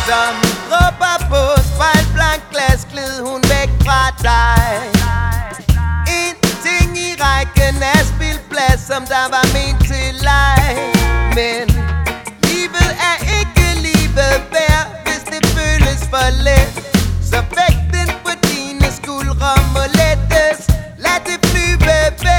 Som dråber på spejlblank glas gled hun væk fra dig. En ting i rækken af spildplads, som der var mere